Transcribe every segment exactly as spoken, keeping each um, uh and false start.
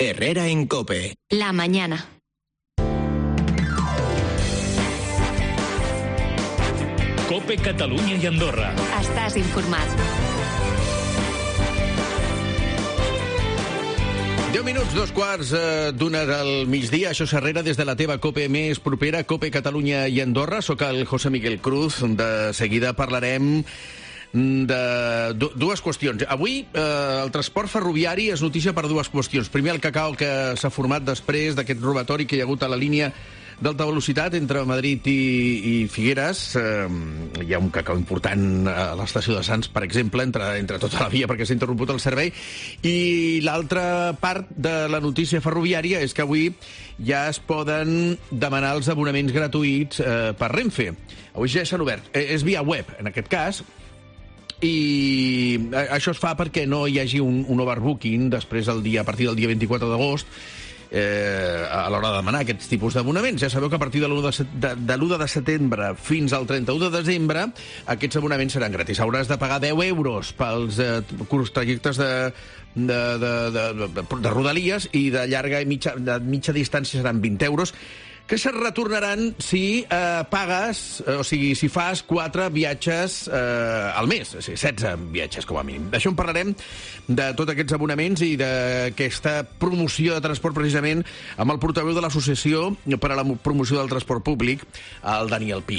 Herrera en COPE. La mañana. COPE Catalunya i Andorra. Estàs informat. deu minuts, dos quarts eh, d'una del migdia. Això és Herrera des de la teva COPE més propera, COPE Catalunya i Andorra. Soc el José Miguel Cruz. De seguida parlarem de dues qüestions. Avui eh, el transport ferroviari és notícia per dues qüestions. Primer, el cacao que s'ha format després d'aquest robatori que hi ha hagut a la línia d'alta velocitat entre Madrid i, i Figueres. Eh, hi ha un cacau important a l'estació de Sants, per exemple, entre, entre tota la via perquè s'ha interromput el servei. I l'altra part de la notícia ferroviària és que avui ja es poden demanar els abonaments gratuïts eh, per Renfe. Avui ja s'han obert. Eh, és via web, en aquest cas, i això es fa perquè no hi hagi un, un overbooking després del dia, a partir del dia vint-i-quatre d'agost, eh, a l'hora de demanar aquests tipus d'abonaments. Ja sabeu que a partir de l'u de, de, de l'u de setembre fins al trenta-u de desembre aquests abonaments seran gratis. Hauràs de pagar deu euros pels eh, curts trajectes de, de, de, de, de, de rodalies, i de llarga i mitja, de mitja distància seran vint euros, que se retornaran si eh, pagues, eh, o sigui, si fas quatre viatges eh, al mes, o sigui, setze viatges com a mínim. D'això en parlarem, de tots aquests abonaments i d'aquesta promoció de transport, precisament, amb el portaveu de l'Associació per a la Promoció del Transport Públic, el Daniel Pi.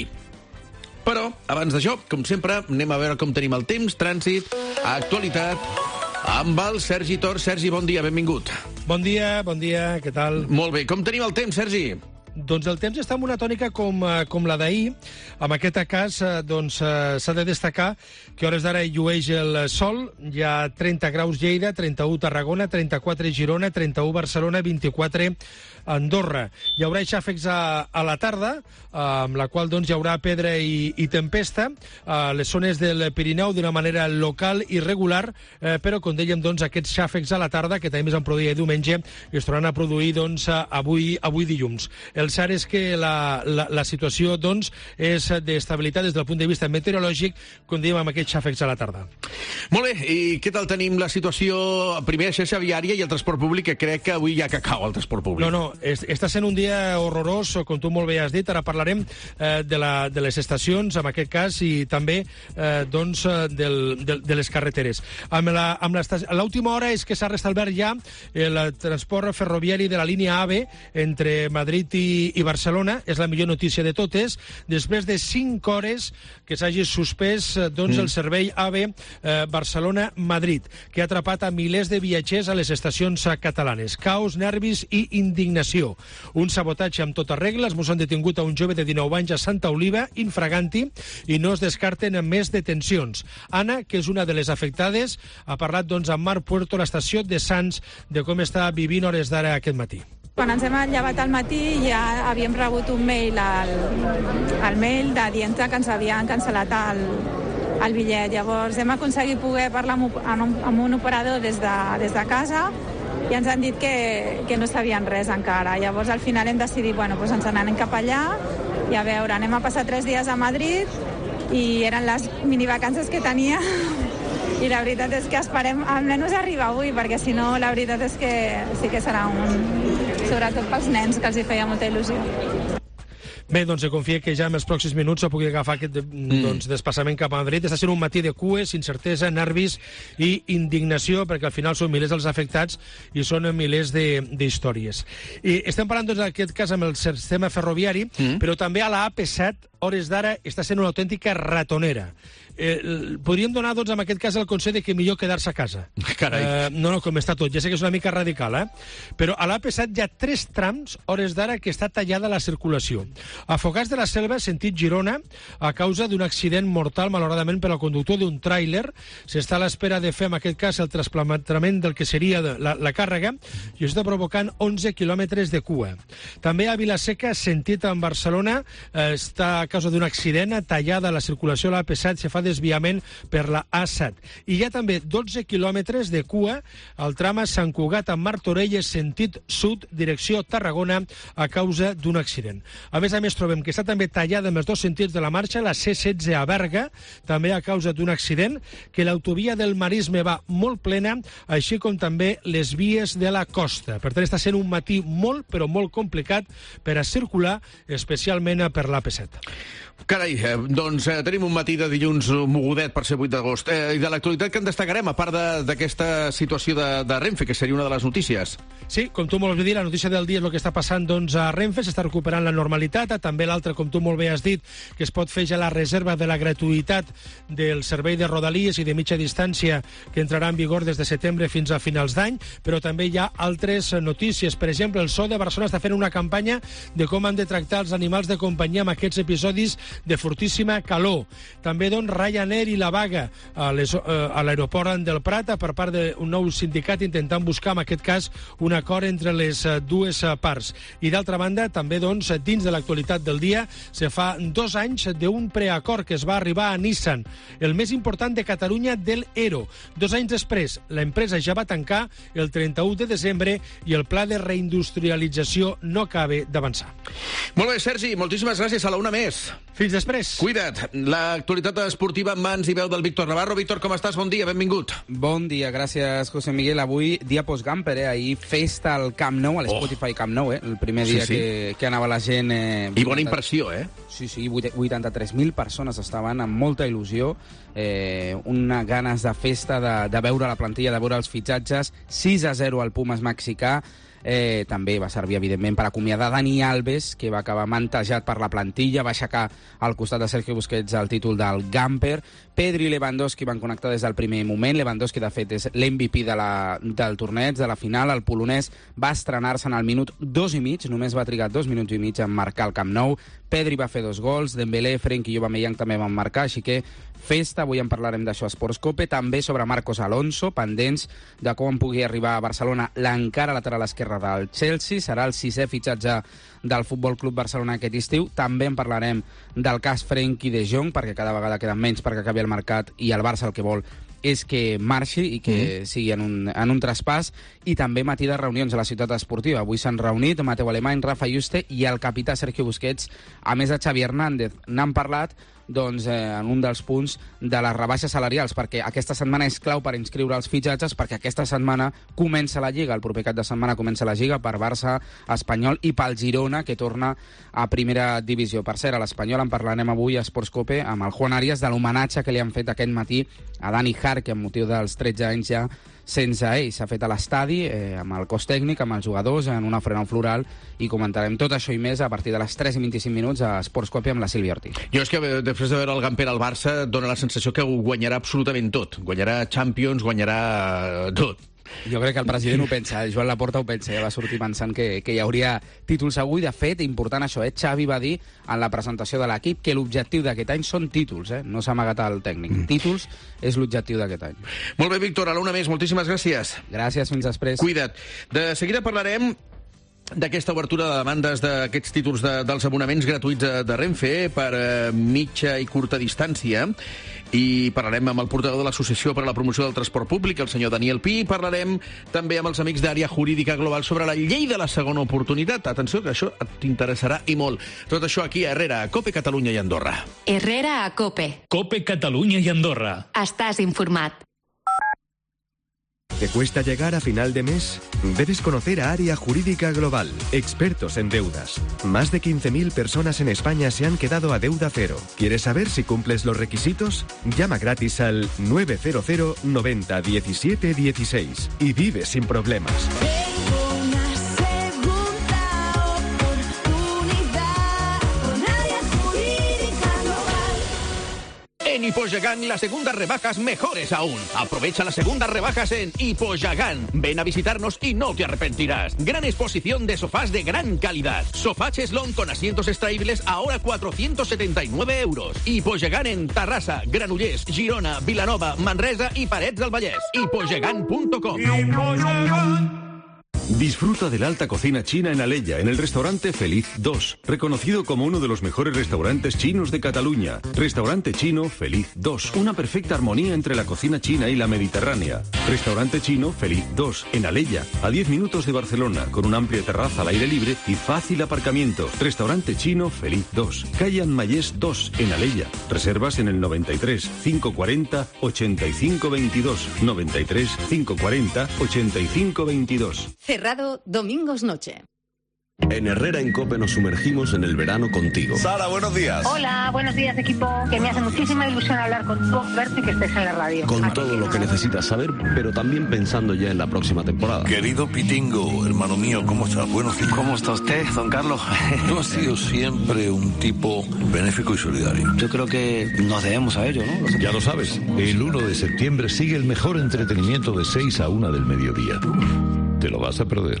Però, abans d'això, com sempre, anem a veure com tenim el temps, trànsit, actualitat, amb el Sergi Tor. Sergi, bon dia, benvingut. Bon dia, bon dia, què tal? Molt bé. Com tenim el temps, Sergi? Doncs el temps està en una tònica com, com la d'ahir. En aquest cas, doncs, s'ha de destacar que a hores d'ara hi llueix el sol. Hi ha trenta graus Lleida, trenta-u Tarragona, trenta-quatre Girona, trenta-u Barcelona, vint-i-quatre Andorra. Hi haurà xàfecs a, a la tarda, amb la qual doncs, hi haurà pedra i, i tempesta a les zones del Pirineu d'una manera local i regular, eh, però, com dèiem, doncs, aquests xàfecs a la tarda, que també es van produir diumenge, es tornaran a produir doncs, avui, avui dilluns. El cert és que la, la, la situació doncs, és d'estabilitat des del punt de vista meteorològic, com dèiem, amb aquests xàfecs a la tarda. Molt bé, i què tal tenim la situació, primer, a xarxa viària i el transport públic, que crec que avui hi ha cacau al transport públic. No, no, està sent un dia horrorós, com tu molt bé has dit. Ara parlarem eh, de, la, de les estacions, en aquest cas, i també eh, doncs, del, de, de les carreteres. Amb la, amb l'última hora és que s'ha restablert ja el transport ferroviari de la línia AVE entre Madrid i, i Barcelona. És la millor notícia de totes. Després de cinc hores que s'hagi suspès doncs, mm. el servei AVE eh, Barcelona-Madrid, que ha atrapat a milers de viatgers a les estacions catalanes. Caos, nervis i indignació. Un sabotatge amb tota regla. Els Mossos han detingut a un jove de dinou anys a Santa Oliva, infraganti, i no es descarten més detencions. Anna, que és una de les afectades, ha parlat doncs, amb Marc Puerto, l'estació de Sants, de com està vivint hores d'ara aquest matí. Quan ens hem llevat al matí ja havíem rebut un mail al, al mail de dient que ens havien cancel·lat el, el bitllet. Llavors hem aconseguit poder parlar amb un, amb un operador des de, des de casa, i ens han dit que, que no sabien res encara. Llavors al final hem decidit, bueno, doncs ens n'anem cap allà i a veure, anem a passar tres dies a Madrid i eren les minivacances que tenia. I la veritat és que esperem almenys arribar avui, perquè si no, la veritat és que sí que serà un... sobretot pels nens, que els hi feia molta il·lusió. Bé, doncs se confia que ja en els pròxims minuts se pugui agafar aquest mm. doncs, desplaçament cap a Madrid. Està sent un matí de cues, incertesa, nervis i indignació, perquè al final són milers els afectats i són milers d'històries. I estem parlant, doncs, en aquest cas, amb el sistema ferroviari, mm. però també a la A P set, hores d'ara, està sent una autèntica ratonera. Eh, podríem donar, doncs, en aquest cas, el consell de que millor quedar-se a casa. Carai. Eh, no, no, com està tot. Ja sé que és una mica radical, eh? Però a l'A P set hi ha tres trams, hores d'ara, que està tallada la circulació. A Fogars de la Selva, sentit Girona, a causa d'un accident mortal, malauradament, per al conductor d'un tràiler. S'està a l'espera de fer, en aquest cas, el trasplantament del que seria la, la càrrega, i està provocant onze quilòmetres de cua. També a Vilaseca, sentit en Barcelona, eh, està a causa d'un accident, tallada la circulació a l'A P set, se fa desviament per la A set. I hi ha també dotze quilòmetres de cua al tram a Sant Cugat amb Martorelles, sentit sud, direcció Tarragona, a causa d'un accident. A més a més, més trobem que està també tallada en els dos sentits de la marxa, la C setze a Berga, també a causa d'un accident, que l'autovia del Maresme va molt plena, així com també les vies de la costa. Per tant, està sent un matí molt, però molt complicat per a circular, especialment per l'A P set. Carai, eh, doncs eh, tenim un matí de dilluns mogudet per ser vuit d'agost. Eh, I de l'actualitat que en destacarem, a part d'aquesta situació de, de Renfe, que seria una de les notícies? Sí, com tu molt bé dir, la notícia del dia és el que està passant doncs, a Renfe, s'està recuperant la normalitat, també l'altre, com tu molt bé has dit, que es pot fer ja la reserva de la gratuïtat del servei de Rodalies i de mitja distància que entrarà en vigor des de setembre fins a finals d'any, però també hi ha altres notícies. Per exemple, el S O de Barcelona està fent una campanya de com han de tractar els animals de companyia amb aquests episodis de fortíssima calor. També, doncs, Ryanair i la vaga a l'aeroport del Prat per part d'un nou sindicat intentant buscar, en aquest cas, un acord entre les dues parts. I, d'altra banda, també, doncs, dins de l'actualitat del dia, se fa dos anys d'un preacord que es va arribar a Nissan, el més important de Catalunya del E R O. Dos anys després, l'empresa ja va tancar el trenta-u de desembre i el pla de reindustrialització no acaba d'avançar. Molt bé, Sergi, moltíssimes gràcies. A la una més. Fins després. Cuida't. L'actualitat esportiva en mans i veu del Víctor Navarro. Víctor, com estàs? Bon dia, benvingut. Bon dia, gràcies, José Miguel. Avui, dia post-Gamper, eh? Ahir festa al Camp Nou, a l'Spotify oh. Camp Nou, eh? El primer dia sí, sí. Que, que anava la gent... Eh, I bona impressió, eh? Sí, sí, vuitanta-tres mil persones estaven amb molta il·lusió, eh, una ganes de festa, de, de veure la plantilla, de veure els fitxatges, sis a zero al Pumas mexicà. Eh, també va servir, evidentment, per acomiadar Dani Alves, que va acabar mantejat per la plantilla, va aixecar al costat de Sergio Busquets el títol del Gamper. Pedri i Lewandowski van connectar des del primer moment. Lewandowski, de fet, és l'M V P de la, del torneig, de la final. El polonès va estrenar-se en el minut dos i mig, només va trigar dos minuts i mig en marcar el Camp Nou. Pedri va fer dos gols, Dembélé, Frenkie i Aubameyang també van marcar, així que festa, avui en parlarem d'això a Sports Cope, també sobre Marcos Alonso, pendents de com pugui arribar a Barcelona l'encara lateral esquerre del Chelsea, serà el sisè fitxatge del Futbol Club Barcelona aquest estiu. També en parlarem del cas Frenkie de Jong, perquè cada vegada queden menys perquè acabi el mercat i el Barça el que vol és que marxi i que mm. sigui en un, en un traspàs. I també matí de reunions a la ciutat esportiva. Avui s'han reunit Mateu Alemany, Rafa Yuste i el capità Sergio Busquets, a més de Xavi Hernández. N'han parlat doncs, eh, en un dels punts de les rebaixes salarials, perquè aquesta setmana és clau per inscriure els fitxatges, perquè aquesta setmana comença la Lliga, el proper cap de setmana comença la Lliga per Barça, Espanyol i pel Girona, que torna a primera divisió. Per cert, a l'Espanyol en parlarem avui a Sports Cope amb el Juan Arias de l'homenatge que li han fet aquest matí a Dani Jarque amb motiu dels tretze anys ja sense ell. S'ha fet a l'estadi, eh, amb el cos tècnic, amb els jugadors, en una ofrena floral, i comentarem tot això i més a partir de les tres i vint-i-cinc minuts a Sports Cope amb la Sílvia Ortiz. Jo és que després de veure el Gamper al Barça dona la sensació que ho guanyarà absolutament tot. Guanyarà Champions, guanyarà tot. Jo crec que el president ho pensa, el Joan Laporta ho pensa, ja va sortir pensant que, que hi hauria títols avui. De fet, important això, eh? Xavi va dir en la presentació de l'equip que l'objectiu d'aquest any són títols, eh? No s'ha amagat el tècnic. Mm. Títols és l'objectiu d'aquest any. Molt bé, Víctor, a l'una més, moltíssimes gràcies. Gràcies, fins després. Cuida't. De seguida parlarem d'aquesta obertura de demandes d'aquests títols de, dels abonaments gratuïts de, de Renfe per eh, mitja i curta distància, i parlarem amb el portador de l'Associació per a la Promoció del Transport Públic, el senyor Daniel Pi, i parlarem també amb els amics d'Àrea Jurídica Global sobre la llei de la segona oportunitat. Atenció, que això t'interessarà i molt. Tot això aquí a Herrera, a Cope, Catalunya i Andorra. Herrera a Cope. Cope, Catalunya y Andorra. Estàs informat. ¿Te cuesta llegar a final de mes? Debes conocer a Área Jurídica Global, expertos en deudas. Más de quince mil personas en España se han quedado a deuda cero. ¿Quieres saber si cumples los requisitos? Llama gratis al nueve cero cero noventa diecisiete dieciséis y vive sin problemas. En Hipoyagán, las segundas rebajas mejores aún. Aprovecha las segundas rebajas en Hipoyagán. Ven a visitarnos y no te arrepentirás. Gran exposición de sofás de gran calidad. Sofá cheslón con asientos extraíbles ahora cuatrocientos setenta y nueve euros. Hipoyagán en Tarrasa, Granollers, Girona, Vilanova, Manresa y Parets del Vallès. Hipoyagán punto com. Disfruta de la alta cocina china en Alella, en el restaurante Feliz dos, reconocido como uno de los mejores restaurantes chinos de Cataluña. Restaurante chino Feliz dos, una perfecta armonía entre la cocina china y la mediterránea. Restaurante chino Feliz dos, en Alella, a diez minutos de Barcelona, con una amplia terraza al aire libre y fácil aparcamiento. Restaurante chino Feliz dos, calle Anmayés dos, en Alella. Reservas en el noventa y tres, cinco cuarenta, ochenta y cinco veintidós, noventa y tres, cinco cuarenta, ochenta y cinco veintidós. Cerrado domingos noche. En Herrera en COPE nos sumergimos en el verano contigo. Sara, buenos días. Hola, buenos días equipo, que me hace muchísima ilusión hablar contigo, verte y que estés en la radio. Con todo lo que necesitas saber, pero también pensando ya en la próxima temporada. Querido Pitingo, hermano mío, ¿cómo estás? Buenos días. ¿Cómo está usted, don Carlos? Tú has sido siempre un tipo benéfico y solidario. Yo creo que nos debemos a ello, ¿no? Ya lo sabes, el uno de septiembre sigue el mejor entretenimiento de seis a una del mediodía. Te lo vas a perder.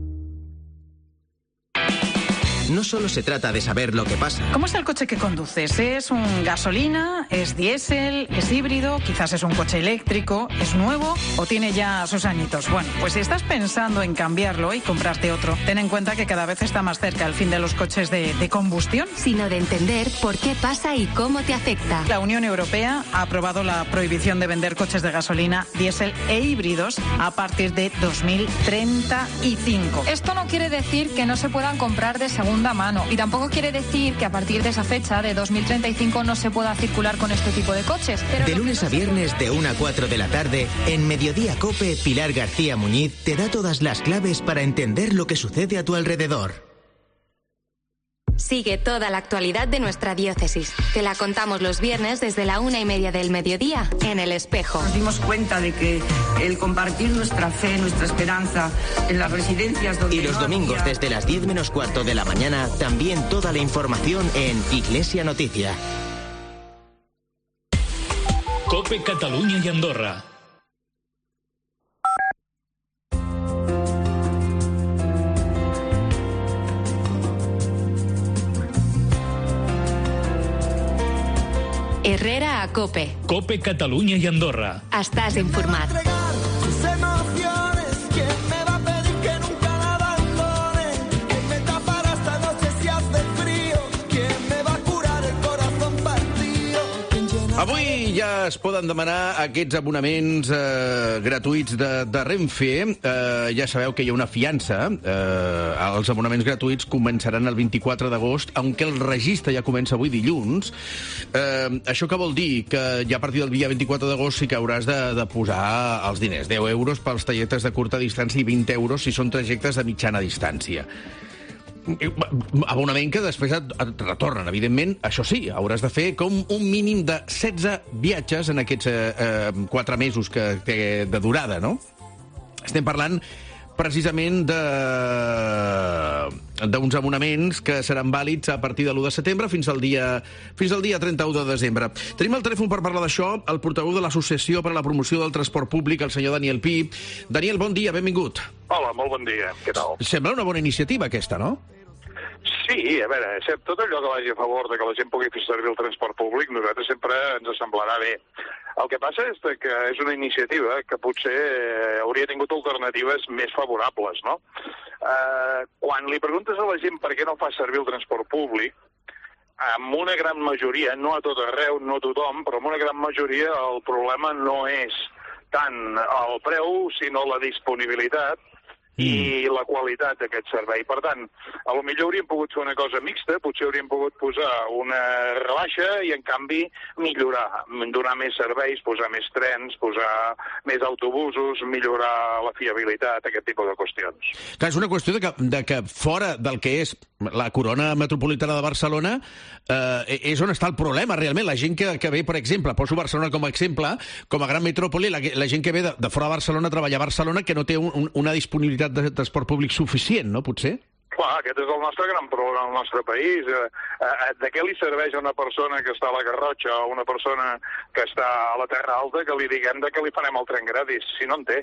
No solo se trata de saber lo que pasa. ¿Cómo es el coche que conduces? ¿Es un gasolina? ¿Es diésel? ¿Es híbrido? ¿Quizás es un coche eléctrico? ¿Es nuevo? ¿O tiene ya sus añitos? Bueno, pues si estás pensando en cambiarlo y comprarte otro, ten en cuenta que cada vez está más cerca el fin de los coches de, de combustión. Sino de entender por qué pasa y cómo te afecta. La Unión Europea ha aprobado la prohibición de vender coches de gasolina, diésel e híbridos a partir de dos mil treinta y cinco. Esto no quiere decir que no se puedan comprar de segunda mano y tampoco quiere decir que a partir de esa fecha de dos mil treinta y cinco no se pueda circular con este tipo de coches. Pero de lunes a viernes de una a cuatro de la tarde, en Mediodía COPE, Pilar García Muñiz te da todas las claves para entender lo que sucede a tu alrededor. Sigue toda la actualidad de nuestra diócesis. Te la contamos los viernes desde la una y media del mediodía en El Espejo. Nos dimos cuenta de que el compartir nuestra fe, nuestra esperanza en las residencias donde... Y los no domingos había... desde las diez menos cuarto de la mañana, también toda la información en Iglesia Noticia. COPE Catalunya y Andorra. Herrera a COPE. COPE Catalunya i Andorra. Estàs informat. Avui ja es poden demanar aquests abonaments eh, gratuïts de, de Renfe. Eh, ja sabeu que hi ha una fiança. Eh, els abonaments gratuïts començaran el vint-i-quatre d'agost, aunque el registre ja comença avui dilluns. Eh, això què vol dir? Que ja a partir del dia vint-i-quatre d'agost sí que hauràs de, de posar els diners. deu euros pels trajectes de curta distància i vint euros si són trajectes de mitjana distància. Abonament que després et, et retornen, evidentment. Això sí, hauràs de fer com un mínim de setze viatges en aquests eh, quatre mesos que té de durada, no? Estem parlant precisament de d'uns abonaments que seran vàlids a partir de l'u de setembre fins al dia fins al dia trenta-u de desembre. Tenim al telèfon per parlar d'això el portaveu de l'Associació per a la Promoció del Transport Públic, el senyor Daniel Pi. Daniel, bon dia, benvingut. Hola, molt bon dia, què tal? Sembla una bona iniciativa aquesta, no? Sí, a veure, tot allò que vagi a favor de que la gent pugui fer servir el transport públic, nosaltres sempre ens semblarà bé. El que passa és que és una iniciativa que potser hauria tingut alternatives més favorables, no? Eh, quan li preguntes a la gent per què no fa servir el transport públic, amb una gran majoria, no a tot arreu, no a tothom, però amb una gran majoria el problema no és tant el preu, sinó la disponibilitat i la qualitat d'aquest servei. Per tant, a lo millor hauríem pogut fer una cosa mixta, potser hauríem pogut posar una rebaixa i, en canvi, millorar, donar més serveis, posar més trens, posar més autobusos, millorar la fiabilitat, aquest tipus de qüestions. Clar, és una qüestió de que, de que fora del que és la corona metropolitana de Barcelona eh, és on està el problema, realment. La gent que, que ve, per exemple, poso Barcelona com a exemple, com a gran metròpoli, la, la gent que ve de, de fora de Barcelona a treballar a Barcelona que no té un, una disponibilitat de transport públic suficient, no, potser? Clar, aquest és el nostre gran problema al nostre país. Eh, eh, de què li serveix a una persona que està a la Garrotxa o a una persona que està a la Terra Alta que li diguem de que li farem el tren gratis, si no en té?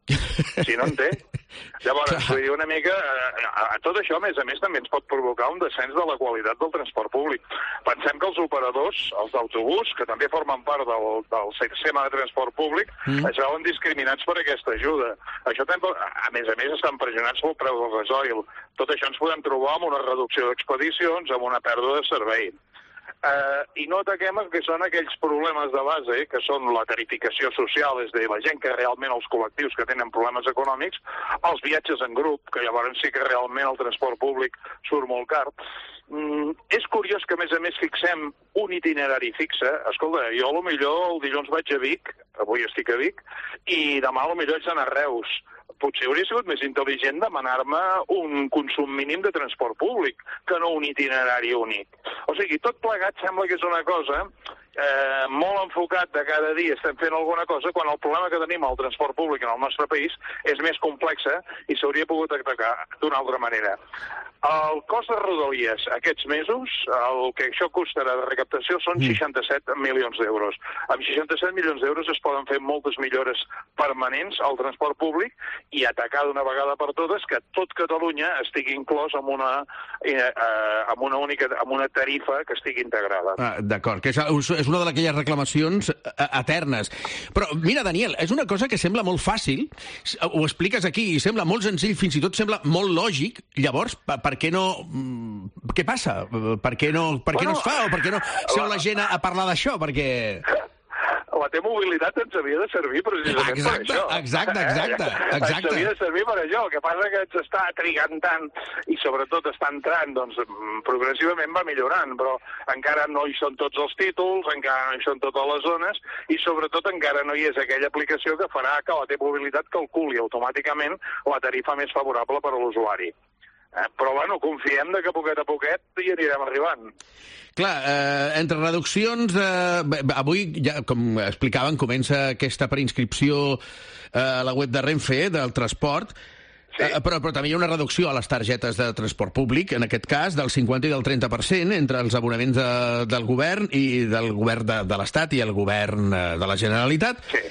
Si no en té. Llavors, vull dir, una mica... A, a tot això, a més a més, també ens pot provocar un descens de la qualitat del transport públic. Pensem que els operadors, els d'autobús, que també formen part del, del sistema de transport públic, mm. es veuen discriminats per aquesta ajuda. Això també, a més a més, estan pressionats pel preu del gasoil. Tot això ens podem trobar amb una reducció d'expedicions, amb una pèrdua de servei. Uh, I no ataquem el que són aquells problemes de base, que són la tarificació social, és a dir, la gent que realment, els col·lectius que tenen problemes econòmics, els viatges en grup, que llavors sí que realment el transport públic surt molt car. Mm, és curiós que, a més a més, fixem un itinerari fixe. Escolta, jo a lo millor el dilluns vaig a Vic, avui estic a Vic, i demà a lo millor haig d'anar a Reus. Potser hauria sigut més intel·ligent demanar-me un consum mínim de transport públic que no un itinerari únic. O sigui, tot plegat sembla que és una cosa eh, molt enfocat de cada dia estem fent alguna cosa, quan el problema que tenim al transport públic en el nostre país és més complexa i s'hauria pogut atacar d'una altra manera. El cost de Rodalies aquests mesos, el que això costarà de recaptació són seixanta-set milions d'euros. Amb seixanta-set milions d'euros es poden fer moltes millores permanents al transport públic i atacar d'una vegada per totes que tot Catalunya estigui inclòs en una, eh, en una única en una tarifa que estigui integrada. Ah, d'acord, que és, és una d'aquelles reclamacions eternes. Però, mira, Daniel, és una cosa que sembla molt fàcil, ho expliques aquí, i sembla molt senzill, fins i tot sembla molt lògic. Llavors, per, per què no... Què passa? Per què no, per què bueno, no es fa? O per què no seu la gent a parlar d'això? Perquè... La T-mobilitat ens havia de servir precisament exacte, per això. Exacte, exacte, exacte. Ens havia de servir per això. El que passa que ens està trigant tant i sobretot està entrant, doncs progressivament va millorant, però encara no hi són tots els títols, encara no hi són totes les zones i sobretot encara no hi és aquella aplicació que farà que la T-mobilitat calculi automàticament la tarifa més favorable per a l'usuari. Eh, però, bueno, confiem de que poquet a poquet hi anirem arribant. Clar, eh, entre reduccions... Eh, avui, ja, com explicaven, comença aquesta preinscripció eh, a la web de Renfe, del transport, sí. eh, però, però també hi ha una reducció a les targetes de transport públic, en aquest cas, del cinquanta i del trenta per cent entre els abonaments de, del govern i del govern de, de l'Estat i el govern eh, de la Generalitat. Sí.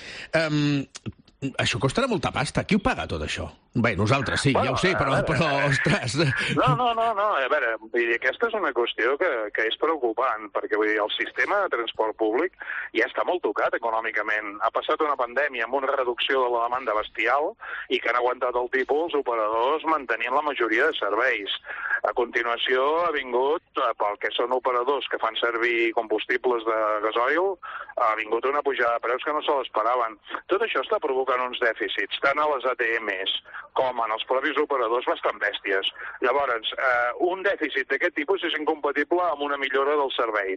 Eh, Això costarà molta pasta. Qui ho paga, tot això? Bé, nosaltres sí, bueno, ja ho sé, però, però ostres... No, no, no, no, a veure, vull dir, aquesta és una qüestió que, que és preocupant, perquè vull dir, el sistema de transport públic ja està molt tocat econòmicament. Ha passat una pandèmia amb una reducció de la demanda bestial i que han aguantat el tipus els operadors mantenint la majoria de serveis. A continuació ha vingut, pel que són operadors que fan servir combustibles de gasoil, ha vingut una pujada de preus que no se l'esperaven. Tot això està provocant uns dèficits, tant a les A T Ms com en els propis operadors bastant bèsties. Llavors, eh, un dèficit d'aquest tipus és incompatible amb una millora del servei.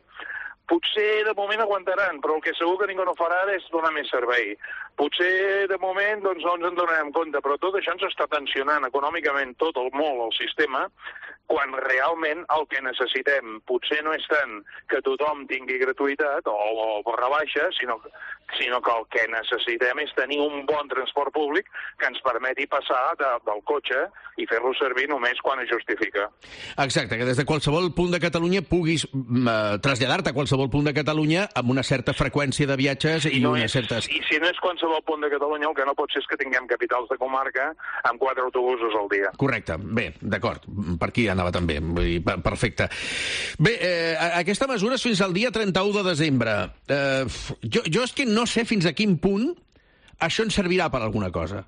Potser de moment aguantaran, però el que segur que ningú no farà és donar més servei. Potser de moment doncs, no ens en donarem compte, però tot això ens està tensionant econòmicament tot el molt el sistema, quan realment el que necessitem potser no és tant que tothom tingui gratuïtat o, o rebaixa, sinó, sinó que el que necessitem és tenir un bon transport públic que ens permeti passar de, del cotxe i fer-lo servir només quan es justifica. Exacte, que des de qualsevol punt de Catalunya puguis uh, traslladar-te a qualsevol punt de Catalunya amb una certa freqüència de viatges i, no unes és, certes... I si no és qualsevol punt de Catalunya, el que no pot ser és que tinguem capitals de comarca amb quatre autobusos al dia. Correcte, bé, d'acord, per aquí anava també, vull dir, perfecte. Bé, eh, aquesta mesura és fins al dia trenta-u de desembre. Eh, jo, jo és que no sé fins a quin punt això ens servirà per alguna cosa.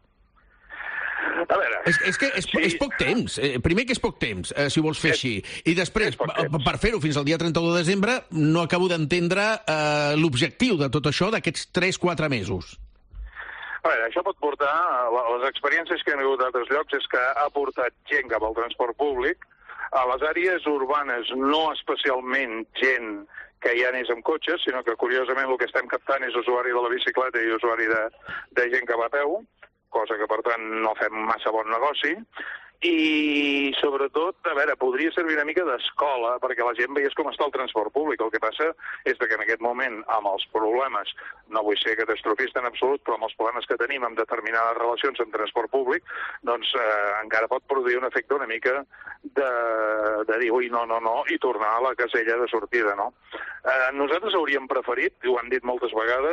A veure... És, és que és, sí. és poc temps. Eh, primer que és poc temps, eh, si ho vols fer és, així. I després, per fer-ho fins al dia trenta-u de desembre, no acabo d'entendre eh, l'objectiu de tot això d'aquests tres quatre mesos. A veure, això pot portar... Les experiències que han hagut d'altres llocs és que ha portat gent cap al transport públic. A les àrees urbanes, no especialment gent que ja anés amb cotxes, sinó que, curiosament, el que estem captant és usuari de la bicicleta i usuari de, de gent que va a peu, cosa que, per tant, no fem massa bon negoci. I, sobretot, a veure, podria servir una mica d'escola perquè la gent veiés com està el transport públic. El que passa és que en aquest moment, amb els problemes, no vull ser catastrofista en absolut, però amb els problemes que tenim amb determinades relacions amb transport públic, doncs eh, encara pot produir un efecte una mica de, de dir, ui, no, no, no, i tornar a la casella de sortida, no? Eh, nosaltres hauríem preferit, i ho han dit moltes vegades,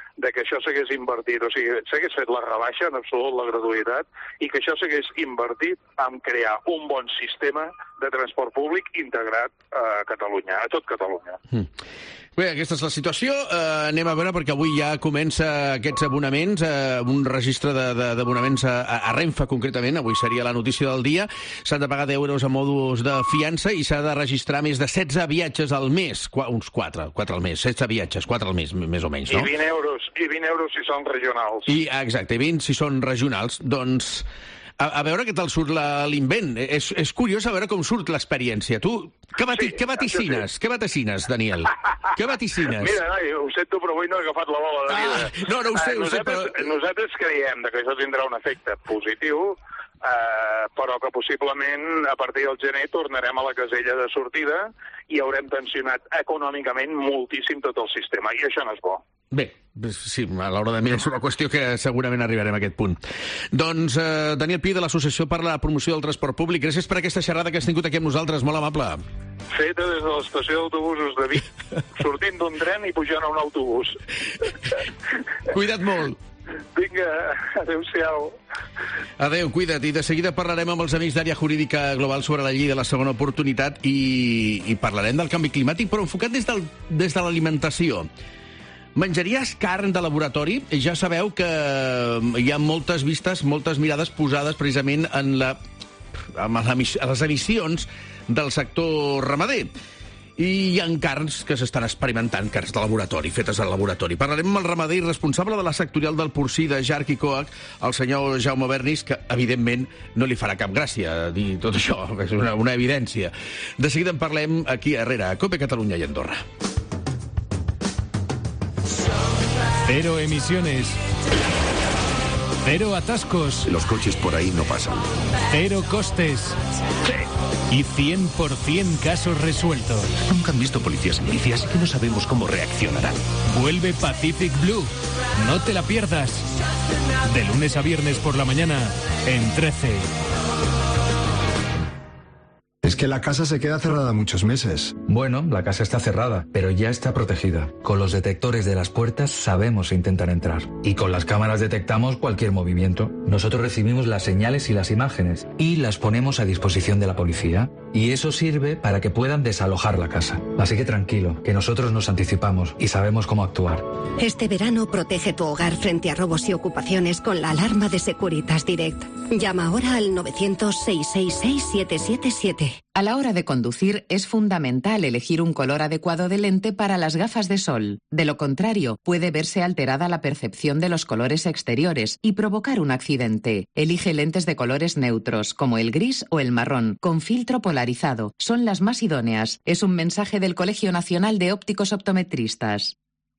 de que això s'hagués invertit, o sigui, s'hagués fet la rebaixa, en absolut la gratuïtat, i que això s'hagués invertit en crear un bon sistema de transport públic integrat a Catalunya, a tot Catalunya. Mm. Bé, aquesta és la situació. Uh, anem a veure, perquè avui ja comença aquests abonaments, uh, un registre d'abonaments a, a Renfe, concretament. Avui seria la notícia del dia. S'han de pagar deu euros a mòduls de fiança i s'ha de registrar més de setze viatges al mes. Qu uns quatre, quatre al mes. setze viatges, quatre al mes, més o menys, no? I vint euros, i vint euros si són regionals. I, exacte, i vint si són regionals. Doncs... A, a veure què tal surt l'invent. És, és curiós a veure com surt l'experiència. Tu, què, vati, sí, què vaticines? Sí. Què vaticines, Daniel? Què vaticines? Mira, noi, ho sento, però avui no he agafat la bola de vida. Ah, no, no ho sé, eh, ho sé, nosaltres, però... Nosaltres creiem que això tindrà un efecte positiu, eh, però que possiblement a partir del gener tornarem a la casella de sortida i haurem tensionat econòmicament moltíssim tot el sistema, i això no és bo. Bé, sí, a l'hora de mirar és una qüestió que segurament arribarem a aquest punt. Doncs eh, Daniel Pi, de l'Associació per la Promoció del Transport Públic, gràcies per aquesta xerrada que has tingut aquí amb nosaltres, molt amable. Feta des de l'estació d'autobusos de Vic, sortint d'un tren i pujant a un autobús. Cuida't molt. Vinga, adéu-siau. Adéu, cuida't. I de seguida parlarem amb els amics d'Àrea Jurídica Global sobre la llei de la segona oportunitat i, i parlarem del canvi climàtic, però enfocat des, del, des de l'alimentació. Menjaries carn de laboratori? Ja sabeu que hi ha moltes vistes, moltes mirades posades precisament en, la, en les emissions del sector ramader. I hi ha carns que s'estan experimentant, carns de laboratori, fetes al laboratori. Parlarem amb el ramader i responsable de la sectorial del porcí de Jarc i Coag, el senyor Jaume Bernis, que evidentment no li farà cap gràcia dir tot això, és una, una evidència. De seguida en parlem aquí a Herrera, a COPE Catalunya i Andorra. Cero emisiones. Cero atascos. Los coches por ahí no pasan. Cero costes. Y cien por cien casos resueltos. Nunca han visto policías en bici, así que no sabemos cómo reaccionarán. Vuelve Pacific Blue. No te la pierdas. De lunes a viernes por la mañana en trece. Es que la casa se queda cerrada muchos meses. Bueno, la casa está cerrada, pero ya está protegida. Con los detectores de las puertas sabemos intentar entrar. Y con las cámaras detectamos cualquier movimiento. Nosotros recibimos las señales y las imágenes y las ponemos a disposición de la policía. Y eso sirve para que puedan desalojar la casa. Así que tranquilo, que nosotros nos anticipamos y sabemos cómo actuar. Este verano protege tu hogar frente a robos y ocupaciones con la alarma de Securitas Direct. Llama ahora al novecientos, seiscientos sesenta y seis, siete siete siete. A la hora de conducir es fundamental elegir un color adecuado de lente para las gafas de sol. De lo contrario, puede verse alterada la percepción de los colores exteriores y provocar un accidente. Elige lentes de colores neutros, como el gris o el marrón, con filtro polarizado. Son las más idóneas. Es un mensaje del Colegio Nacional de Ópticos Optometristas.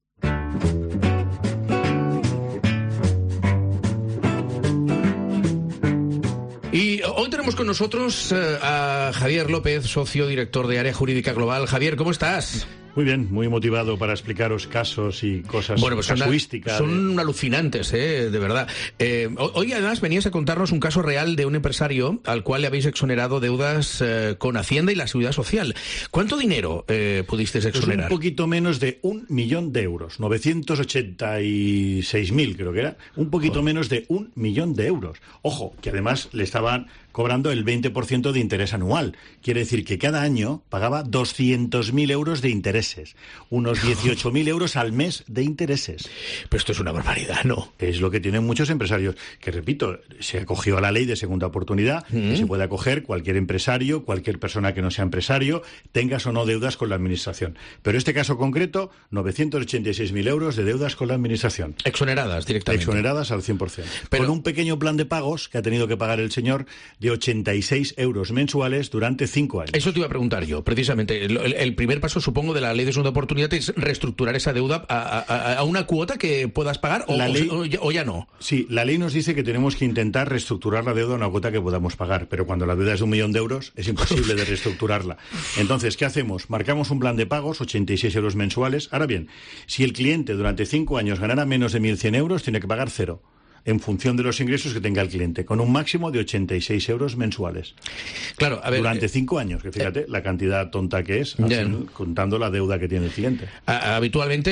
Y hoy tenemos con nosotros eh, a Javier López, socio director de Área Jurídica Global. Javier, ¿cómo estás? Muy bien, muy motivado para explicaros casos y cosas bueno, pues casuísticas. Son, son de... alucinantes, ¿eh? De verdad. Eh, hoy además venías a contarnos un caso real de un empresario al cual le habéis exonerado deudas eh, con Hacienda y la Seguridad Social. ¿Cuánto dinero eh, pudisteis exonerar? Pues un poquito menos de un millón de euros, novecientos ochenta y seis mil creo que era, un poquito oh. menos de un millón de euros. Ojo, que además le estaban cobrando el veinte por ciento de interés anual. Quiere decir que cada año pagaba doscientos mil euros de intereses. Unos dieciocho mil euros al mes de intereses. Pero esto es una barbaridad, ¿no? Es lo que tienen muchos empresarios. Que, repito, se acogió a la ley de segunda oportunidad, mm. que se puede acoger cualquier empresario, cualquier persona que no sea empresario, tengas o no deudas con la administración. Pero este caso concreto, novecientos ochenta y seis mil euros de deudas con la administración. Exoneradas directamente. Exoneradas al cien por ciento. Pero... con un pequeño plan de pagos que ha tenido que pagar el señor de ochenta y seis euros mensuales durante cinco años. Eso te iba a preguntar yo, precisamente. El, el primer paso, supongo, de la ley de segunda oportunidad es reestructurar esa deuda a, a, a una cuota que puedas pagar o, la ley, o, ya, o ya no. Sí, la ley nos dice que tenemos que intentar reestructurar la deuda a una cuota que podamos pagar, pero cuando la deuda es de un millón de euros es imposible de reestructurarla. Entonces, ¿qué hacemos? Marcamos un plan de pagos, ochenta y seis euros mensuales. Ahora bien, si el cliente durante cinco años ganara menos de mil cien euros, tiene que pagar cero, en función de los ingresos que tenga el cliente, con un máximo de ochenta y seis euros mensuales. Claro, a ver, durante eh, cinco años, que fíjate eh, la cantidad tonta que es, al final, contando la deuda que tiene el cliente. A, habitualmente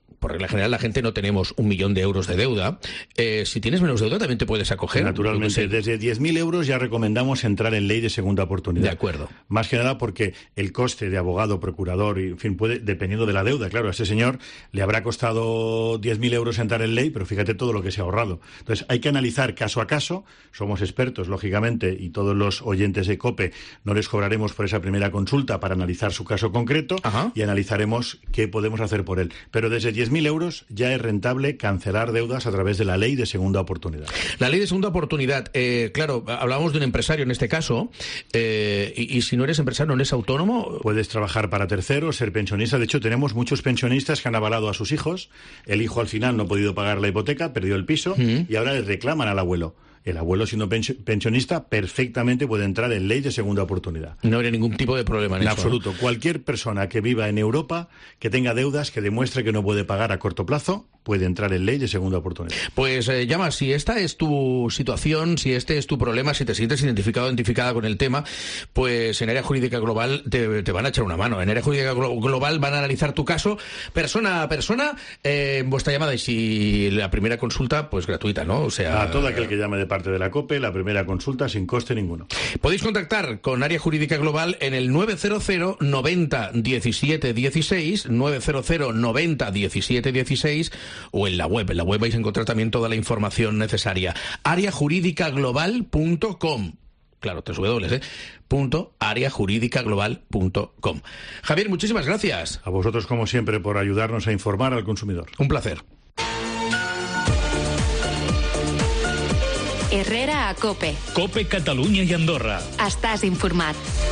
por regla general la gente no tenemos un millón de euros de deuda. Eh, si tienes menos deuda también te puedes acoger. Naturalmente, desde diez mil euros ya recomendamos entrar en ley de segunda oportunidad. De acuerdo. Más que nada porque el coste de abogado, procurador, y, en fin, puede, dependiendo de la deuda, claro, a ese señor le habrá costado diez mil euros entrar en ley, pero fíjate todo lo que se ha ahorrado. Entonces hay que analizar caso a caso. Somos expertos, lógicamente, y todos los oyentes de COPE no les cobraremos por esa primera consulta para analizar su caso concreto. Ajá. Y analizaremos qué podemos hacer por él. Pero desde diez mil euros ya es rentable cancelar deudas a través de la ley de segunda oportunidad. La ley de segunda oportunidad, eh, claro, hablábamos de un empresario en este caso, eh, y, y si no eres empresario, ¿no eres autónomo? Puedes trabajar para terceros, ser pensionista. De hecho, tenemos muchos pensionistas que han avalado a sus hijos. El hijo al final no ha podido pagar la hipoteca, perdió el piso, uh-huh. y ahora le reclaman al abuelo. El abuelo, siendo pensionista, perfectamente puede entrar en ley de segunda oportunidad. No habría ningún tipo de problema en, en eso. En absoluto. ¿no? Cualquier persona que viva en Europa, que tenga deudas, que demuestre que no puede pagar a corto plazo, puede entrar en ley de segunda oportunidad. Pues eh, llama, si esta es tu situación, si este es tu problema, si te sientes identificado o identificada con el tema, pues en Área Jurídica Global te, te van a echar una mano. En Área Jurídica Global van a analizar tu caso persona a persona, eh, vuestra llamada, y si la primera consulta, pues gratuita, ¿no? O sea, a todo aquel que llame de parte de la COPE, la primera consulta sin coste ninguno. Podéis contactar con Área Jurídica Global en el nueve cero cero noventa diecisiete dieciséis, nueve cero cero noventa diecisiete dieciséis, o en la web. En la web vais a encontrar también toda la información necesaria. área jurídica global punto com. Claro, tres W, ¿eh? Punto área jurídica global punto com. Javier, muchísimas gracias. A vosotros, como siempre, por ayudarnos a informar al consumidor. Un placer. Herrera a COPE. COPE Catalunya i Andorra. Estàs informat.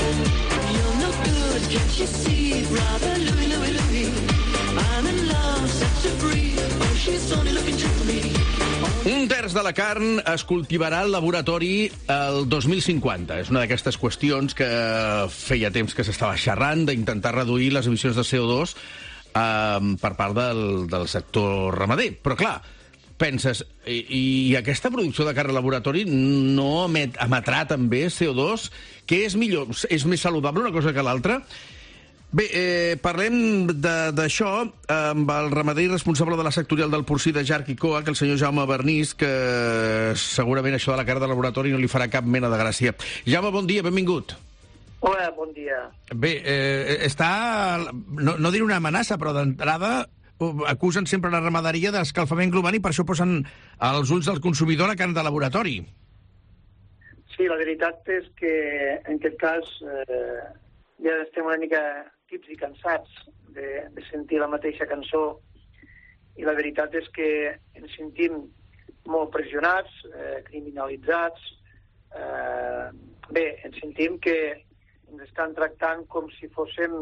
Un terç de la carn es cultivarà al laboratori el dos mil cinquanta. És una d'aquestes qüestions que feia temps que s'estava xerrant, d'intentar reduir les emissions de C O dos eh, per part del, del sector ramader. Però, clar, penses, i, i aquesta producció de carn al laboratori no emet, emetrà també C O dos? Què és millor? És més saludable una cosa que l'altra? Bé, eh, parlem d'això amb el ramader responsable de la sectorial del porcí de Jarc i Coa, que el senyor Jaume Bernís, que segurament això de la carn de laboratori no li farà cap mena de gràcia. Jaume, bon dia, benvingut. Hola, bon dia. Bé, eh, està, no, no diré una amenaça, però d'entrada acusen sempre la ramaderia d'escalfament global i per això posen als ulls del consumidor la carn de laboratori. Sí, la veritat és que en aquest cas eh, ja estem una mica tips i cansats de, de sentir la mateixa cançó, i la veritat és que ens sentim molt pressionats, eh, criminalitzats. Eh, bé, ens sentim que ens estan tractant com si fóssim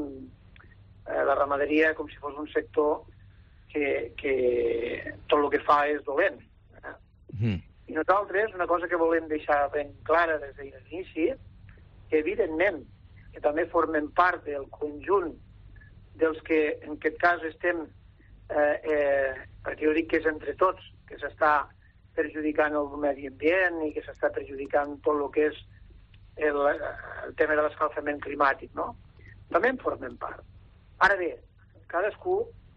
eh, la ramaderia, com si fos un sector que, que tot el que fa és dolent. Eh? Mm. I nosaltres, una cosa que volem deixar ben clara des de l'inici, que evidentment que també formen part del conjunt dels que en aquest cas estem, eh, eh, perquè jo dic que és entre tots, que s'està perjudicant el medi ambient i que s'està perjudicant tot el que és el, el tema de l'escalfament climàtic, no? També en formem part. Ara bé, cadascú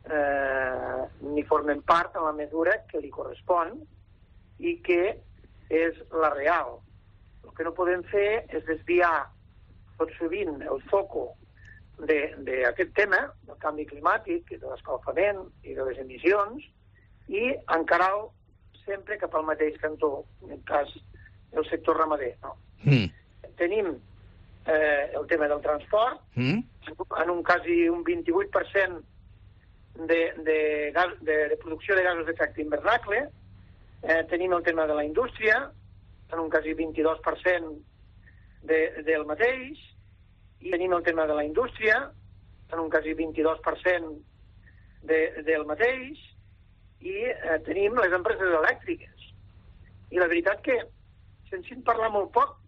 eh, n'hi formem part en la mesura que li correspon i que és la real. El que no podem fer és desviar tot sovint el foco d'aquest tema, del canvi climàtic, de l'escalfament i de les emissions, i encarar-lo sempre cap al mateix cantó, en el cas del sector ramader. No? Mm. Tenim eh, el tema del transport, mm. en un quasi un vint-i-vuit per cent de, de, gas, de, de producció de gasos d'efecte hivernacle, eh, tenim el tema de la indústria, en un quasi vint-i-dos per cent de, del mateix, i tenim el tema de la indústria, en un quasi vint-i-dos per cent de, del mateix, i eh, tenim les empreses elèctriques. I la veritat que se'n sent parlar molt poc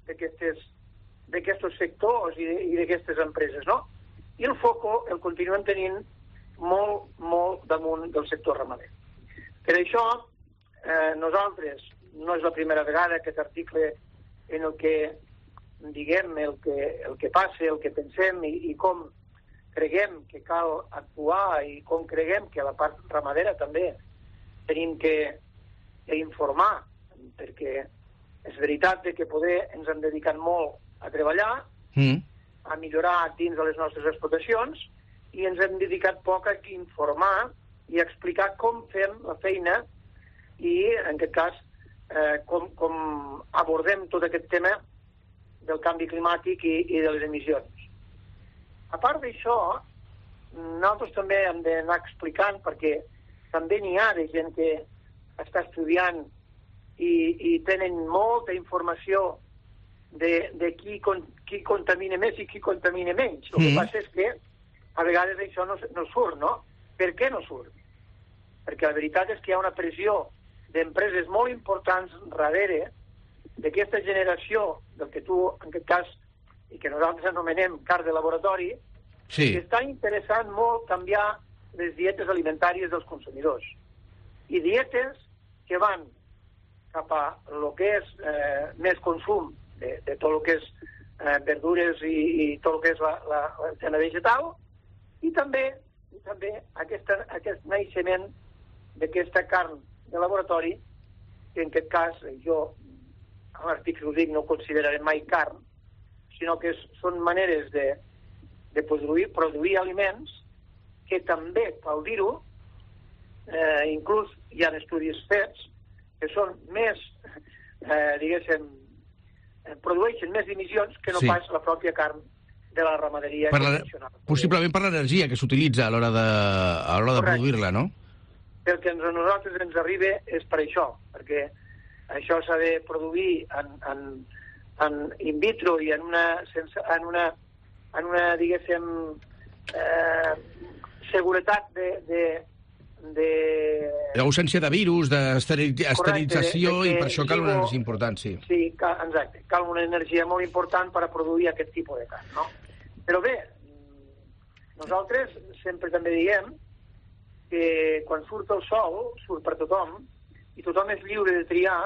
d'aquests sectors i, i d'aquestes empreses, no? I el foco el continuem tenint molt, molt damunt del sector ramader. Per això, eh, nosaltres, no és la primera vegada aquest article en el que diguem el que, el que passa, el que pensem i, i com creguem que cal actuar i com creguem que a la part ramadera també tenim que, que informar, perquè és veritat que poder ens hem dedicat molt a treballar, mm. a millorar dins de les nostres explotacions, i ens hem dedicat poc a informar i explicar com fem la feina i, en aquest cas, eh, com, com abordem tot aquest tema del canvi climàtic i, i de les emissions. A part d'això, nosaltres també hem d'anar explicant, perquè també n'hi ha de gent que està estudiant i, i tenen molta informació de, de qui, con, qui contamina més i qui contamina menys. El mm. que passa és que a vegades això no, no surt, no? Per què no surt? Perquè la veritat és que hi ha una pressió d'empreses molt importants darrere d'aquesta generació del que tu, en aquest cas, i que nosaltres anomenem car de laboratori, sí. que està interessant molt canviar les dietes alimentàries dels consumidors. I dietes que van cap a el que és eh, més consum de, de tot el que és eh, verdures i, i tot el que és la, la, la tema vegetal, i també, i també aquesta, aquest naixement d'aquesta carn de laboratori, que en aquest cas jo, a l'article ho dic, no consideraré mai carn, sinó que és, són maneres de, de produir, produir aliments que també, cal dir-ho, eh, inclús hi ha estudis fets que són més, eh, diguéssim, eh, produeixen més emissions que no sí. pas la pròpia carn de la ramaderia per la, convencional. Possiblement per l'energia que s'utilitza a l'hora de, a l'hora de produir-la, no? El que a nosaltres ens arriba és per això, perquè això s'ha de produir en, en, en in vitro i en una, sense, en una, en una diguéssim, eh, seguretat de... de de... l'ausència de virus, d'esterilització, de, de i per això cal una energia important, sí. Sí, cal, exacte. Cal una energia molt important per a produir aquest tipus de carn, no? Però bé, nosaltres sempre també diem que quan surt el sol, surt per tothom, i tothom és lliure de triar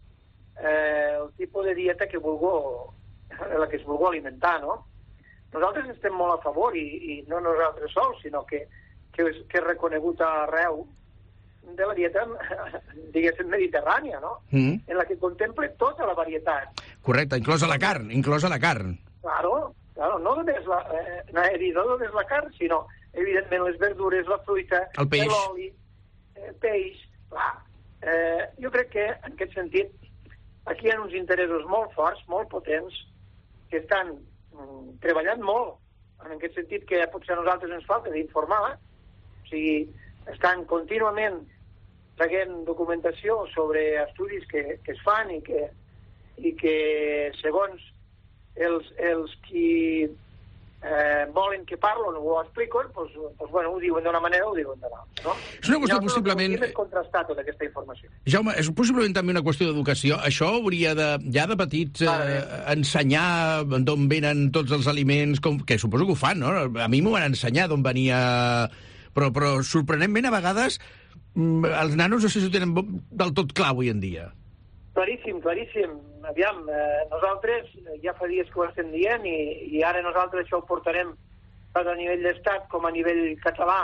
eh, el tipus de dieta que vulgui, la que es vulgui alimentar, no? Nosaltres estem molt a favor, i, i no nosaltres sols, sinó que que és, que és reconegut arreu de la dieta, diguéssim, mediterrània, no? Mm. En la que contempla tota la varietat. Correcte, inclosa la carn, inclosa la carn. Claro, claro, no només la, eh, no, no només la carn, sinó, evidentment, les verdures, la fruita, el peix, l'oli, el peix, clar. Eh, jo crec que, en aquest sentit, aquí hi ha uns interessos molt forts, molt potents, que estan mm, treballant molt, en aquest sentit que potser a nosaltres ens falta d'informar. O sigui, estan contínuament traient documentació sobre estudis que, que es fan i que, i que segons els, els qui eh, volen que parlen o ho expliquen, doncs, doncs, bueno, ho diuen d'una manera o ho diuen de l'altra, no? És una qüestió possiblement... I contrastar tota aquesta informació. Jaume, és possiblement també una qüestió d'educació. Això hauria de, ja de petits, eh, ensenyar d'on venen tots els aliments, com, que suposo que ho fan, no? A mi m'ho van ensenyar d'on venia... Però, però sorprenentment, a vegades, els nanos no sé si ho tenen del tot clar avui en dia. Claríssim, claríssim. Aviam, eh, nosaltres ja fa dies que ho estem dient i, i ara nosaltres això ho portarem tant a nivell d'estat com a nivell català.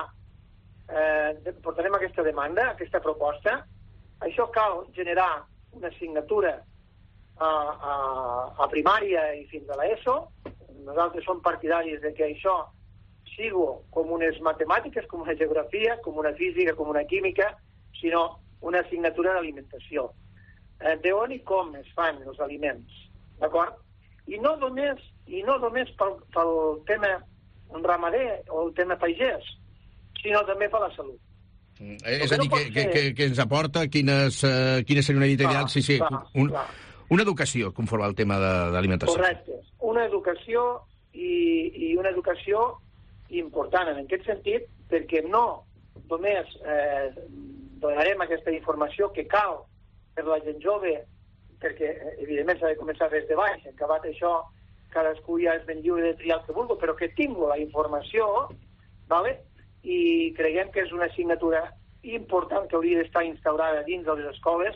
Eh, portarem aquesta demanda, aquesta proposta. Això cal generar una assignatura a, a, a primària i fins a l'ESO. Nosaltres som partidaris de que això sigui com unes matemàtiques, com una geografia, com una física, com una química, sinó una assignatura d'alimentació. Eh, d'on i com es fan els aliments, d'acord? I no només, i no només pel, pel tema ramader o el tema pagès, sinó també per la salut. Mm, és a dir, no que, que, que, que ens aporta quines, uh, quina seria una dita ideal, sí, sí, clar, un, clar. Una educació conforme al tema d'alimentació. Correcte, una educació i, i una educació important en aquest sentit, perquè no només eh, donarem aquesta informació que cal per la gent jove, perquè evidentment s'ha de començar des de baix, en acabat això cadascú ja és ben lliure de triar el que vulgui, però que tingui la informació, vale? I creiem que és una assignatura important que hauria d'estar instaurada dins de les escoles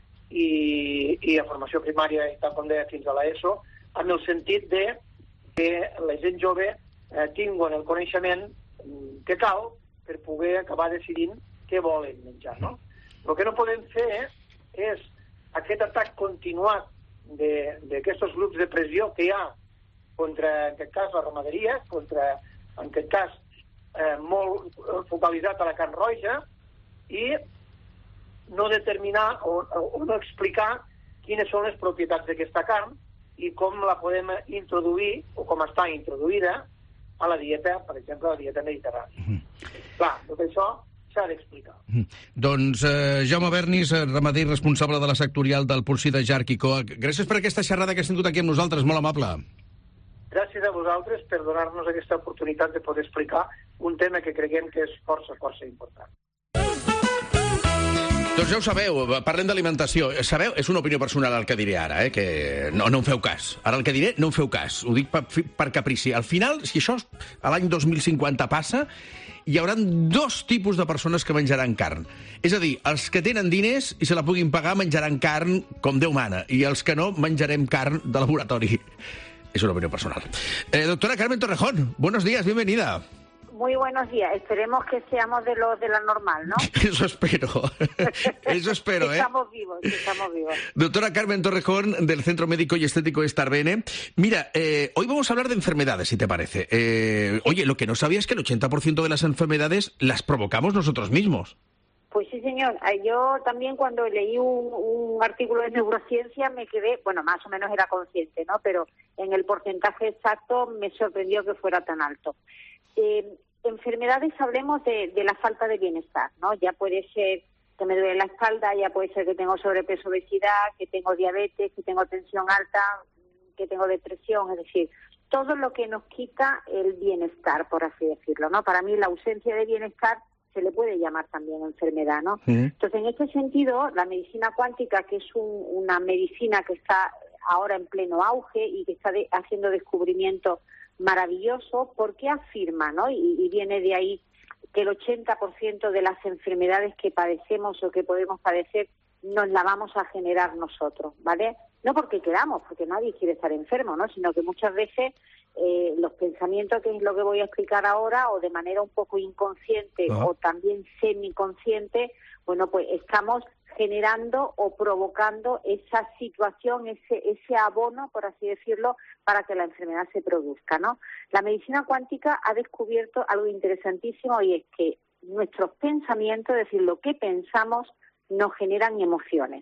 i, i a formació primària, i tal com deia, fins a l'ESO, en el sentit de que la gent jove eh, tinguen el coneixement que cal per poder acabar decidint què volen menjar, no? El que no podem fer és aquest atac continuat d'aquests grups de pressió que hi ha contra, en aquest cas, la ramaderia, contra, en aquest cas, eh, molt focalitzat a la carn roja, i no determinar o, o no explicar quines són les propietats d'aquesta carn i com la podem introduir, o com està introduïda, a la dieta, per exemple, a la dieta mediterrània. Mm. Clar, tot això s'ha d'explicar. Mm. Doncs eh, Jaume Bernis, ramader responsable de la sectorial del porcí de Jarc i Coa, gràcies per aquesta xerrada que has tingut aquí amb nosaltres, molt amable. Gràcies a vosaltres per donar-nos aquesta oportunitat de poder explicar un tema que creiem que és força, força important. Doncs ja ho sabeu, parlem d'alimentació. Sabeu, és una opinió personal el que diré ara, eh? Que no, no en feu cas. Ara el que diré, no en feu cas. Ho dic per, per caprici. Al final, si això a l'any dos mil cinquanta passa, hi haurà dos tipus de persones que menjaran carn. És a dir, els que tenen diners i se la puguin pagar menjaran carn com Déu mana, i els que no menjarem carn de laboratori. Es una opinión personal. Eh, doctora Carmen Torrejón, buenos días, bienvenida. Muy buenos días. Esperemos que seamos de los de la normal, ¿no? Eso espero. Eso espero, ¿eh? Estamos vivos, estamos vivos. Doctora Carmen Torrejón, del Centro Médico y Estético Estarbene. Mira, eh, hoy vamos a hablar de enfermedades, si te parece. Eh, oye, lo que no sabía es que el ochenta por ciento de las enfermedades las provocamos nosotros mismos. Pues sí, señor. Yo también cuando leí un, un artículo de neurociencia me quedé, bueno, más o menos era consciente, ¿no? Pero en el porcentaje exacto me sorprendió que fuera tan alto. Eh, enfermedades, hablemos de, de la falta de bienestar, ¿no? Ya puede ser que me duele la espalda, ya puede ser que tengo sobrepeso, obesidad, que tengo diabetes, que tengo tensión alta, que tengo depresión, es decir, todo lo que nos quita el bienestar, por así decirlo, ¿no? Para mí la ausencia de bienestar se le puede llamar también enfermedad, ¿no? Sí. Entonces, en este sentido, la medicina cuántica, que es un, una medicina que está ahora en pleno auge y que está de, haciendo descubrimientos maravillosos, porque afirma, ¿no? Y, y viene de ahí que el ochenta por ciento de las enfermedades que padecemos o que podemos padecer nos la vamos a generar nosotros, ¿vale? No porque queramos, porque nadie quiere estar enfermo, ¿no? Sino que muchas veces eh, los pensamientos, que es lo que voy a explicar ahora, o de manera un poco inconsciente uh-huh. o también semiconsciente, bueno, pues estamos generando o provocando esa situación, ese ese abono, por así decirlo, para que la enfermedad se produzca, ¿no? La medicina cuántica ha descubierto algo interesantísimo, y es que nuestros pensamientos, es decir, lo que pensamos, nos generan emociones.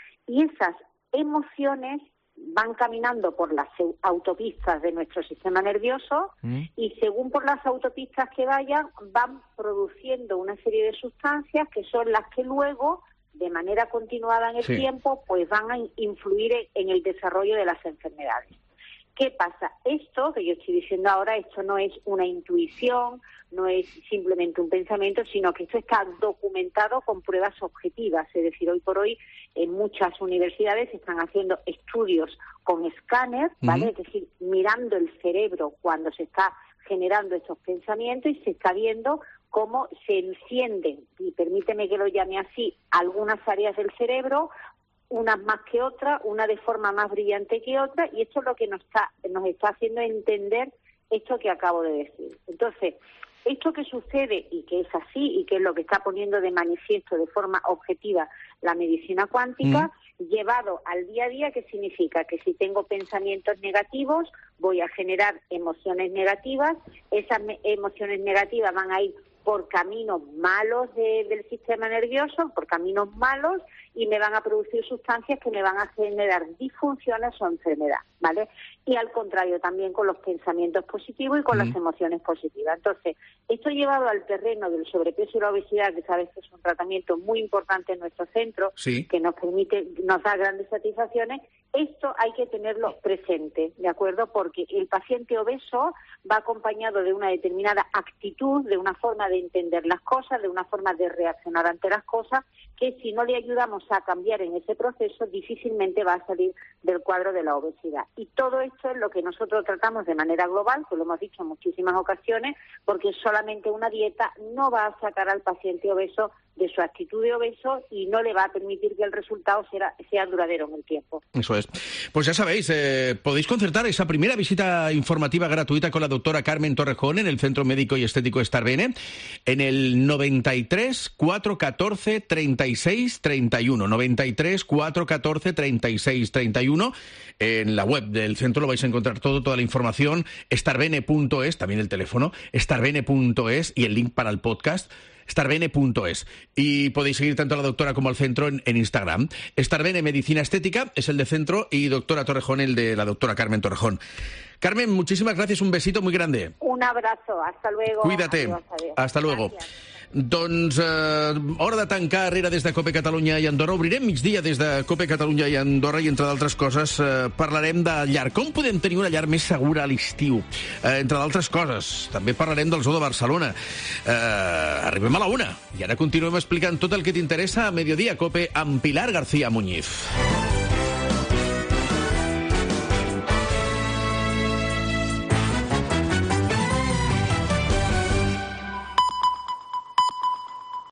Y esas emociones van caminando por las autopistas de nuestro sistema nervioso mm. y según por las autopistas que vayan, van produciendo una serie de sustancias que son las que luego, de manera continuada en el sí. tiempo, pues van a influir en el desarrollo de las enfermedades. ¿Qué pasa? Esto que yo estoy diciendo ahora, esto no es una intuición, no es simplemente un pensamiento, sino que esto está documentado con pruebas objetivas. Es decir, hoy por hoy en muchas universidades se están haciendo estudios con escáner, ¿vale? Uh-huh. Es decir, mirando el cerebro cuando se está generando estos pensamientos, y se está viendo cómo se encienden, y permíteme que lo llame así, algunas áreas del cerebro, unas más que otras, una de forma más brillante que otra, y esto es lo que nos está, nos está haciendo entender esto que acabo de decir. Entonces, esto que sucede y que es así, y que es lo que está poniendo de manifiesto de forma objetiva la medicina cuántica, mm. llevado al día a día, ¿qué significa? Que si tengo pensamientos negativos, voy a generar emociones negativas, esas me- emociones negativas van a ir por caminos malos de, del sistema nervioso, por caminos malos, y me van a producir sustancias que me van a generar disfunciones o enfermedad, ¿vale? Y al contrario, también con los pensamientos positivos y con mm. las emociones positivas. Entonces, esto llevado al terreno del sobrepeso y la obesidad, que sabes que es un tratamiento muy importante en nuestro centro, sí. que nos permite, nos da grandes satisfacciones, esto hay que tenerlo presente, ¿de acuerdo? Porque el paciente obeso va acompañado de una determinada actitud, de una forma de entender las cosas, de una forma de reaccionar ante las cosas, que si no le ayudamos a cambiar en ese proceso, difícilmente va a salir del cuadro de la obesidad. Y todo esto es lo que nosotros tratamos de manera global, que lo hemos dicho en muchísimas ocasiones, porque solamente una dieta no va a sacar al paciente obeso de su actitud de obeso y no le va a permitir que el resultado sea, sea duradero en el tiempo. Eso es. Pues ya sabéis, eh, podéis concertar esa primera visita informativa gratuita con la doctora Carmen Torrejón en el Centro Médico y Estético Starbene en el noventa y tres, cuatrocientos catorce, treinta y seis, treinta y uno. noventa y tres, cuatrocientos catorce, treinta y seis, treinta y uno. En la web del centro lo vais a encontrar todo, toda la información, starbene punto es, también el teléfono, starbene punto es y el link para el podcast. starbene punto es. Y podéis seguir tanto a la doctora como al centro en, en Instagram. Starbene Medicina Estética es el de centro y doctora Torrejón el de la doctora Carmen Torrejón. Carmen, muchísimas gracias, un besito muy grande. Un abrazo, hasta luego. Cuídate, adiós, adiós. Hasta luego. Gràcies. Doncs eh, hora de tancar Herrera des de COPE Catalunya i Andorra. Obrirem migdia des de COPE Catalunya i Andorra i, entre d'altres coses, eh, parlarem de llar. Com podem tenir una llar més segura a l'estiu? Eh, entre d'altres coses, també parlarem del Zoo de Barcelona. Eh, arribem a la una i ara continuem explicant tot el que t'interessa a Mediodía COPE amb Pilar García Muñiz.